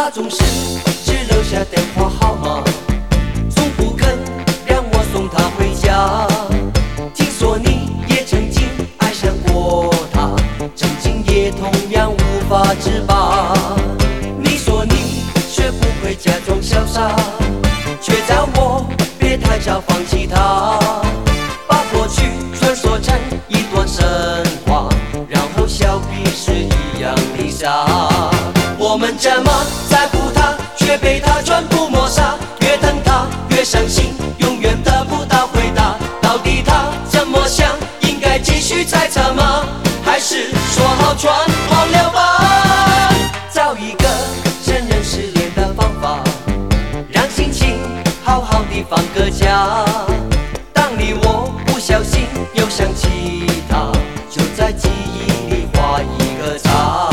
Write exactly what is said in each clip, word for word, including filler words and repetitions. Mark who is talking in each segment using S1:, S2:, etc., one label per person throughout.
S1: 他总是只留下电话号码，从不肯让我送她回家。听说你也曾经爱上过他，曾经也同样无法自拔。你说你学不会假装潇洒，却叫我别太早放弃他，把过去传说成一段神话，然后笑彼是一样的傻。我们这么在乎他，却被他全部抹杀，越疼他越伤心，永远得不到回答。到底他怎么想？应该继续猜测吗？还是说好全忘了吧？找一个承认失恋的方法，让心情好好的放个假。当你我不小心又想起他，就在记忆里画一个叉。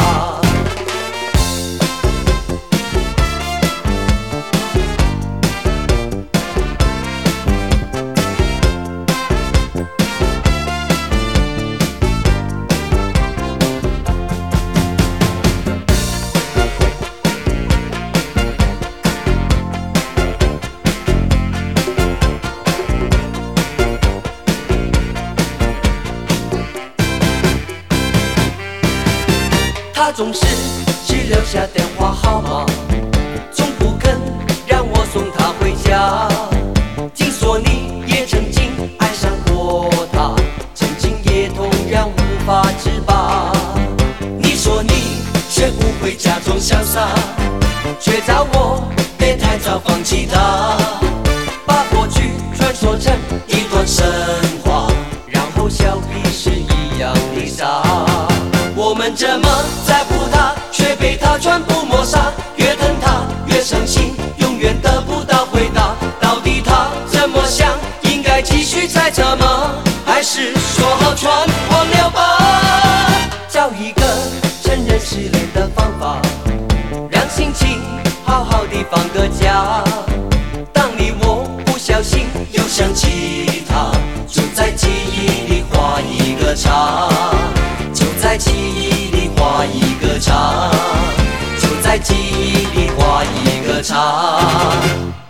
S1: 他总是只留下电话号码，从不肯让我送她回家。听说你也曾经爱上过他，曾经也同样无法自拔。你说你学不会假装潇洒，却叫我别太早放弃他，把过去传说成一段神话，然后笑彼是一样的傻。我们这么在乎他，却被他全部抹杀，越疼他越伤心，永远得不到回答。到底他怎么想？应该继续猜测吗？还是说好全忘了吧？找一个承认失恋的方法，让心情好好的放个假。当你我不小心又想起他，就在记忆里画一个叉，就在记忆里画一个叉，就在记忆里画一个叉。